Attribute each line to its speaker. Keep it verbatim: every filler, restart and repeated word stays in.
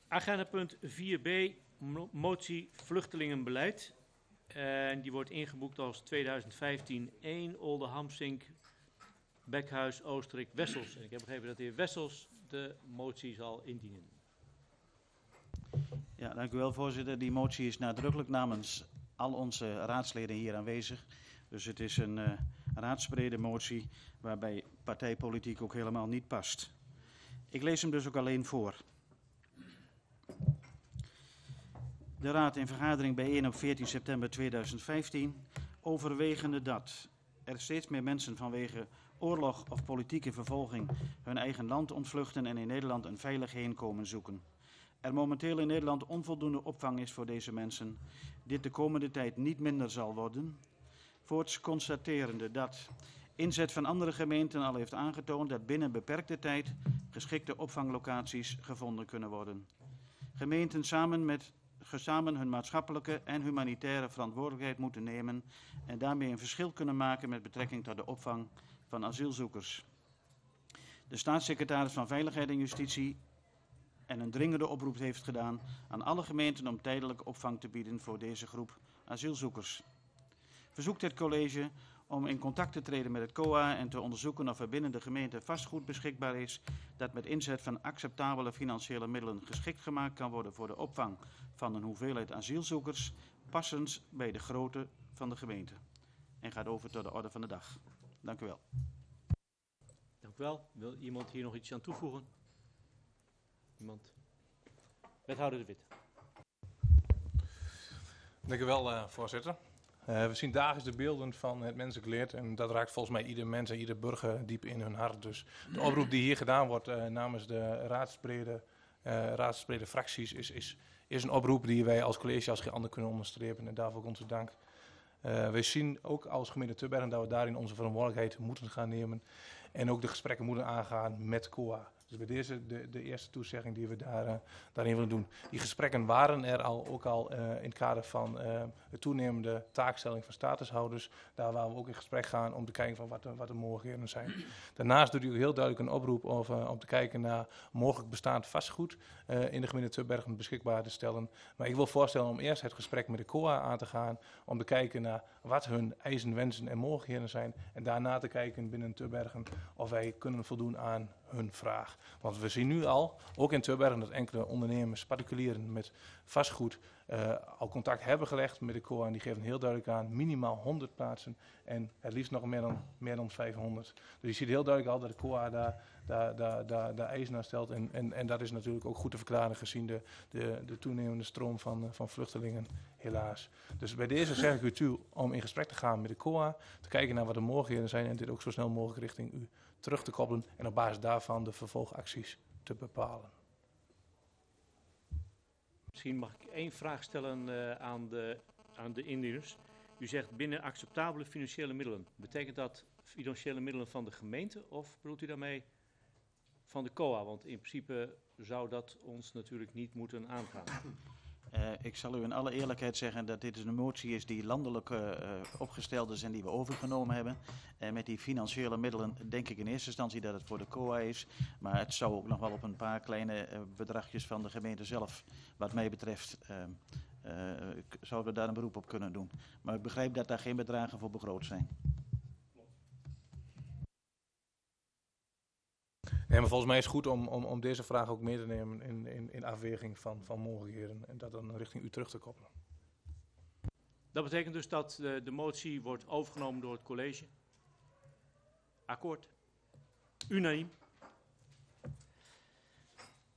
Speaker 1: Agenda punt vier b, mo motie vluchtelingenbeleid. En die wordt ingeboekt als tweeduizend vijftien één Olde-Hamsink, Bekhuis, Oosterik, Wessels. En ik heb begrepen dat de heer Wessels de motie zal indienen.
Speaker 2: Ja, dank u wel, voorzitter. Die motie is nadrukkelijk namens al onze raadsleden hier aanwezig. Dus het is een uh, raadsbrede motie waarbij partijpolitiek ook helemaal niet past. Ik lees hem dus ook alleen voor. De Raad in vergadering bijeen op veertien september tweeduizend vijftien, overwegende dat er steeds meer mensen vanwege oorlog of politieke vervolging hun eigen land ontvluchten en in Nederland een veilig heenkomen zoeken. Er momenteel in Nederland onvoldoende opvang is voor deze mensen, dit de komende tijd niet minder zal worden. Voorts constaterende dat inzet van andere gemeenten al heeft aangetoond dat binnen beperkte tijd geschikte opvanglocaties gevonden kunnen worden. Gemeenten samen met samen hun maatschappelijke en humanitaire verantwoordelijkheid moeten nemen en daarmee een verschil kunnen maken met betrekking tot de opvang van asielzoekers. De staatssecretaris van Veiligheid en Justitie en een dringende oproep heeft gedaan aan alle gemeenten om tijdelijk opvang te bieden voor deze groep asielzoekers. Verzoekt het college om in contact te treden met het C O A en te onderzoeken of er binnen de gemeente vastgoed beschikbaar is dat met inzet van acceptabele financiële middelen geschikt gemaakt kan worden voor de opvang van een hoeveelheid asielzoekers, passend bij de grootte van de gemeente. En gaat over tot de orde van de dag. Dank u wel.
Speaker 1: Dank u wel. Wil iemand hier nog iets aan toevoegen? Iemand? Wethouder De Wit.
Speaker 3: Dank u wel, uh, voorzitter. Uh, we zien dagelijks de beelden van het menselijk leed en dat raakt volgens mij ieder mens en ieder burger diep in hun hart. Dus de oproep die hier gedaan wordt uh, namens de raadsbrede, uh, raadsbrede fracties is, is, is een oproep die wij als college als geen ander kunnen onderstrepen en daarvoor onze dank. Uh, wij zien ook als gemeente Tubbergen dat we daarin onze verantwoordelijkheid moeten gaan nemen en ook de gesprekken moeten aangaan met C O A. Dus bij deze de, de eerste toezegging die we daar, uh, daarin willen doen. Die gesprekken waren er al, ook al uh, in het kader van uh, de toenemende taakstelling van statushouders. Daar waar we ook in gesprek gaan om te kijken van wat, wat de mogelijkheden zijn. Daarnaast doet u heel duidelijk een oproep over, om te kijken naar mogelijk bestaand vastgoed uh, in de gemeente Tubbergen beschikbaar te stellen. Maar ik wil voorstellen om eerst het gesprek met de C O A aan te gaan. Om te kijken naar wat hun eisen, wensen en mogelijkheden zijn. En daarna te kijken binnen Tubbergen of wij kunnen voldoen aan hun vraag. Want we zien nu al, ook in Tubbergen, dat enkele ondernemers, particulieren met vastgoed, uh, al contact hebben gelegd met de C O A. En die geven heel duidelijk aan minimaal honderd plaatsen en het liefst nog meer dan, meer dan vijfhonderd. Dus je ziet heel duidelijk al dat de C O A daar, daar, daar, daar, daar eisen naar stelt. En, en, en dat is natuurlijk ook goed te verklaren gezien de, de, de toenemende stroom van, van vluchtelingen, helaas. Dus bij deze zeg ik u toe om in gesprek te gaan met de C O A, te kijken naar wat de mogelijkheden zijn en dit ook zo snel mogelijk richting u terug te koppelen en op basis daarvan de vervolgacties te bepalen.
Speaker 1: Misschien mag ik één vraag stellen uh, aan, de, aan de indieners. U zegt binnen acceptabele financiële middelen. Betekent dat financiële middelen van de gemeente of bedoelt u daarmee van de C O A? Want in principe zou dat ons natuurlijk niet moeten aangaan.
Speaker 2: Uh, ik zal u in alle eerlijkheid zeggen dat dit een motie is die landelijk uh, opgesteld is en die we overgenomen hebben. En met die financiële middelen denk ik in eerste instantie dat het voor de C O A is. Maar het zou ook nog wel op een paar kleine uh, bedragjes van de gemeente zelf, wat mij betreft, uh, uh, zouden we daar een beroep op kunnen doen. Maar ik begrijp dat daar geen bedragen voor begroot zijn.
Speaker 3: Nee, maar volgens mij is het goed om, om, om deze vraag ook mee te nemen in, in, in afweging van, van mogelijkheden en dat dan richting u terug te koppelen.
Speaker 1: Dat betekent dus dat de, de motie wordt overgenomen door het college. Akkoord. Unaniem.